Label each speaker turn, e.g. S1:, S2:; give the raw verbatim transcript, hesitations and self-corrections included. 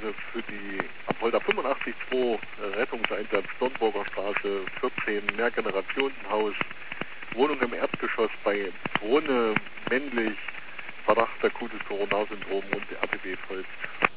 S1: Anrufe für die Apolda fünfundachtzig zwei Rettungseinsatz Dornburger Straße vierzehn, Mehrgenerationenhaus, Wohnung im Erdgeschoss bei Brunne, männlich, Verdacht akutes Coronarsyndrom und R T B folgt.